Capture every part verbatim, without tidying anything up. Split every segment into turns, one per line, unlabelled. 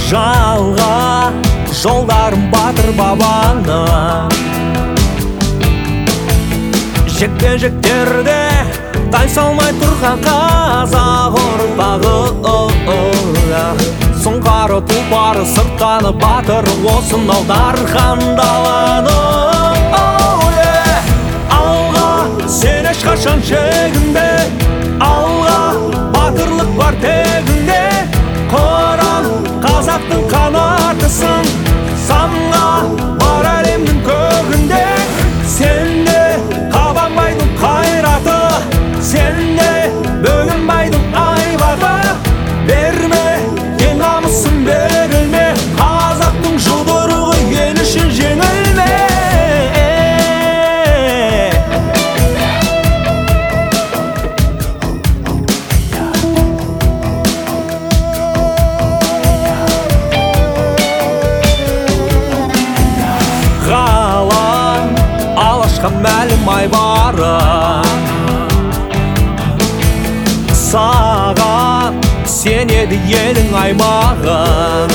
жалға жолдарым батыр бабаны. Жекпе-жектерде тайсалмай тұрған қазақ ұрпағы. Сұңқары тұлпары сырттаны батыр осынау дархан даланың. Алға сен ешқашан шегінбе, алға батырлық бар тегінде. Қыран қазақтың қанатысың, самға бар әлемнің көгінде. Сенде қабанбайдың қайраты, сенде бөгенбайдың айбаты. Берме ел намысын берілме, қазақтың жұдырығы ел үшін жеңілме. Ғалам алашқа мәлім айбары, саған сенеді елің аймағын.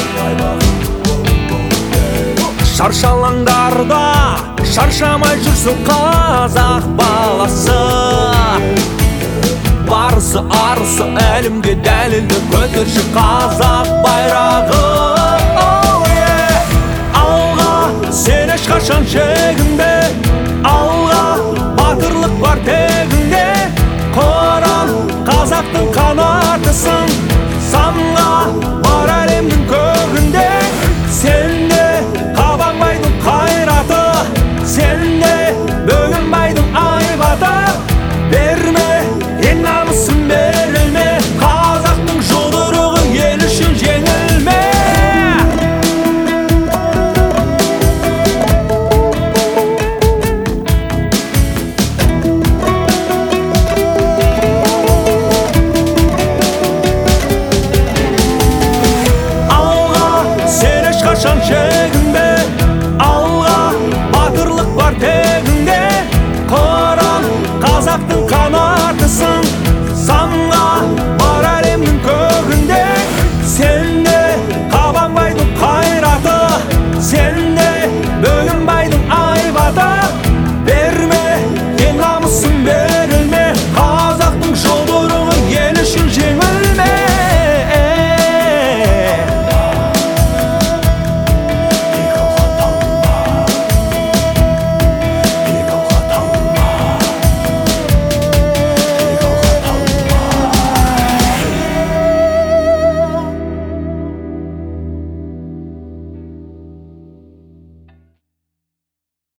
Шаршалаңдарда шаршамай жүрсің қазақ баласы. Барысы арысы әлемге дәлелді көтерші қазақ байрағы.